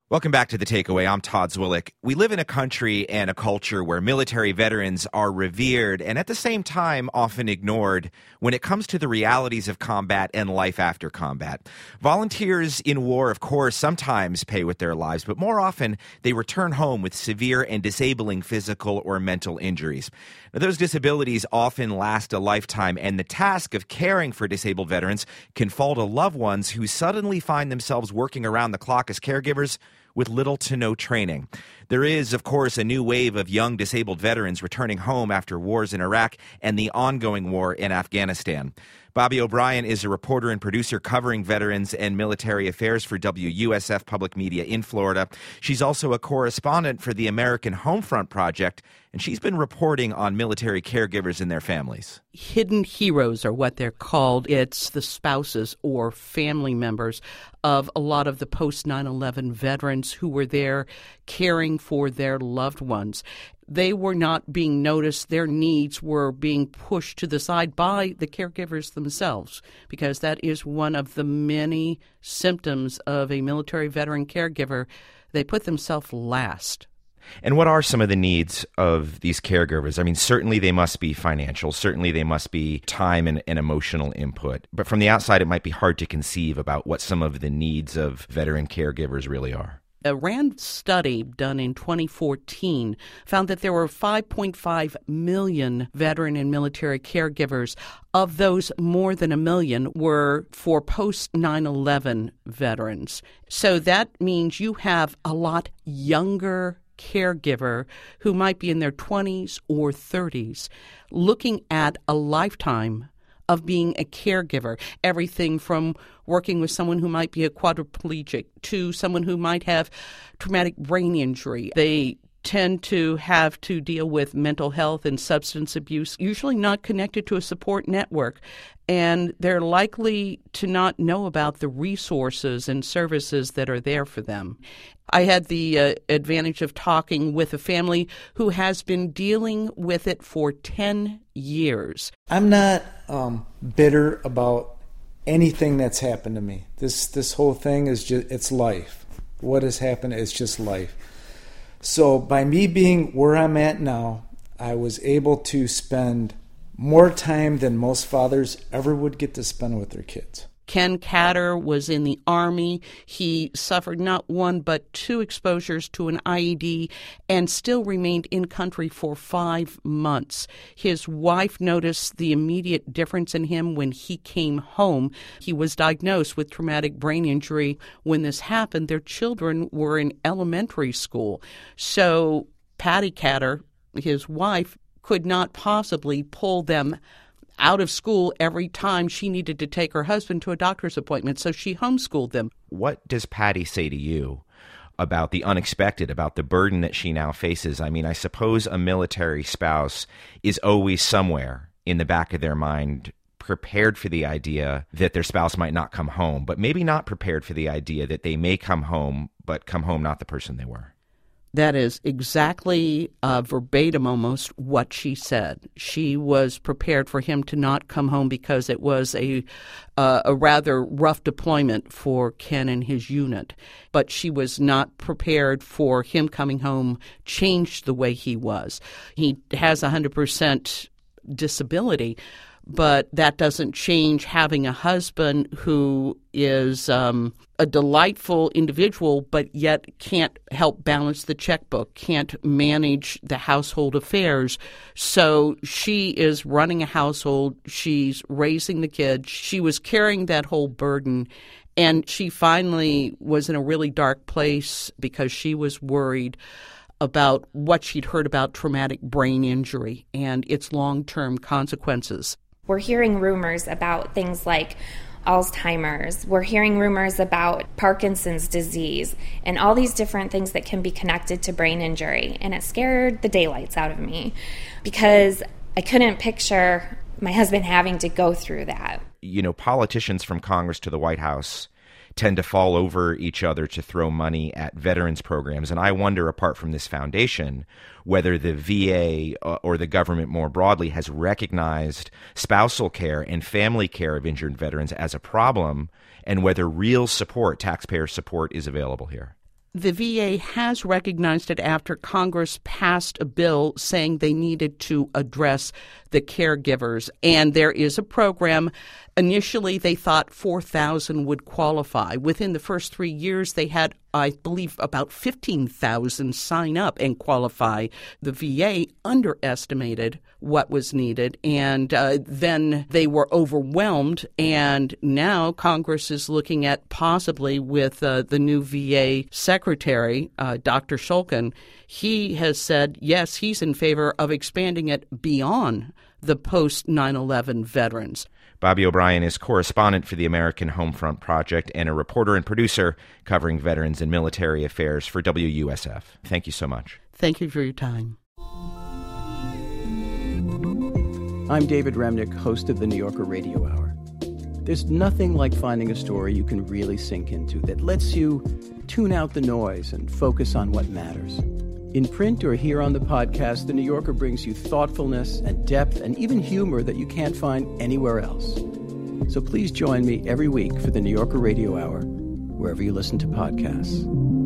Welcome back to The Takeaway. I'm Todd Zwillich. We live in a country and a culture where military veterans are revered and at the same time often ignored when it comes to the realities of combat and life after combat. Volunteers in war, of course, sometimes pay with their lives, but more often they return home with severe and disabling physical or mental injuries. Now, those disabilities often last a lifetime, and the task of caring for disabled veterans can fall to loved ones who suddenly find themselves working around the clock as caregivers with little to no training. There is, of course, a new wave of young disabled veterans returning home after wars in Iraq and the ongoing war in Afghanistan. Bobby O'Brien is a reporter and producer covering veterans and military affairs for WUSF Public Media in Florida. She's also a correspondent for the American Homefront Project, and she's been reporting on military caregivers and their families. Hidden heroes are what they're called. It's the spouses or family members of a lot of the post-9/11 veterans who were there caring for their loved ones. They were not being noticed. Their needs were being pushed to the side by the caregivers themselves, because that is one of the many symptoms of a military veteran caregiver. They put themselves last. And what are some of the needs of these caregivers? I mean, certainly they must be financial. Certainly they must be time and emotional input. But from the outside, it might be hard to conceive about what some of the needs of veteran caregivers really are. A RAND study done in 2014 found that there were 5.5 million veteran and military caregivers. Of those, more than 1 million were for post-9/11 veterans. So that means you have a lot younger caregiver who might be in their 20s or 30s looking at a lifetime of being a caregiver, everything from working with someone who might be a quadriplegic to someone who might have traumatic brain injury. They tend to have to deal with mental health and substance abuse, usually not connected to a support network, and they're likely to not know about the resources and services that are there for them. I had the advantage of talking with a family who has been dealing with it for 10 years. I'm not bitter about anything that's happened to me. This whole thing is just, it's life. What has happened is just life. So by me being where I'm at now, I was able to spend more time than most fathers ever would get to spend with their kids. Ken Catter was in the Army. He suffered not one but 2 exposures to an IED and still remained in country for 5 months. His wife noticed the immediate difference in him when he came home. He was diagnosed with traumatic brain injury. When this happened, their children were in elementary school. So Patty Catter, his wife, could not possibly pull them out of school every time she needed to take her husband to a doctor's appointment, so she homeschooled them. What does Patty say to you about the unexpected, about the burden that she now faces? I mean, I suppose a military spouse is always somewhere in the back of their mind prepared for the idea that their spouse might not come home, but maybe not prepared for the idea that they may come home, but come home not the person they were. That is exactly verbatim almost what she said. She was prepared for him to not come home because it was a rather rough deployment for Ken and his unit. But she was not prepared for him coming home changed the way he was. He has 100% disability, but that doesn't change having a husband who is a delightful individual, but yet can't help balance the checkbook, can't manage the household affairs. So she is running a household. She's raising the kids. She was carrying that whole burden. And she finally was in a really dark place because she was worried about what she'd heard about traumatic brain injury and its long-term consequences. We're hearing rumors about things like Alzheimer's. We're hearing rumors about Parkinson's disease and all these different things that can be connected to brain injury. And it scared the daylights out of me because I couldn't picture my husband having to go through that. You know, politicians from Congress to the White House tend to fall over each other to throw money at veterans programs. And I wonder, apart from this foundation, whether the VA or the government more broadly has recognized spousal care and family care of injured veterans as a problem, and whether real support, taxpayer support, is available here. The VA has recognized it after Congress passed a bill saying they needed to address the caregivers. And there is a program. Initially, they thought 4,000 would qualify. Within the first 3 years, they had, I believe, about 15,000 sign up and qualify. The VA underestimated what was needed, and then they were overwhelmed. And now Congress is looking at possibly with the new VA Secretary, Dr. Shulkin. He has said, yes, he's in favor of expanding it beyond the post-9/11 veterans. Bobby O'Brien is correspondent for the American Homefront Project and a reporter and producer covering veterans and military affairs for WUSF. Thank you so much. Thank you for your time. I'm David Remnick, host of the New Yorker Radio Hour. There's nothing like finding a story you can really sink into that lets you tune out the noise and focus on what matters. In print or here on the podcast, The New Yorker brings you thoughtfulness and depth and even humor that you can't find anywhere else. So please join me every week for The New Yorker Radio Hour, wherever you listen to podcasts.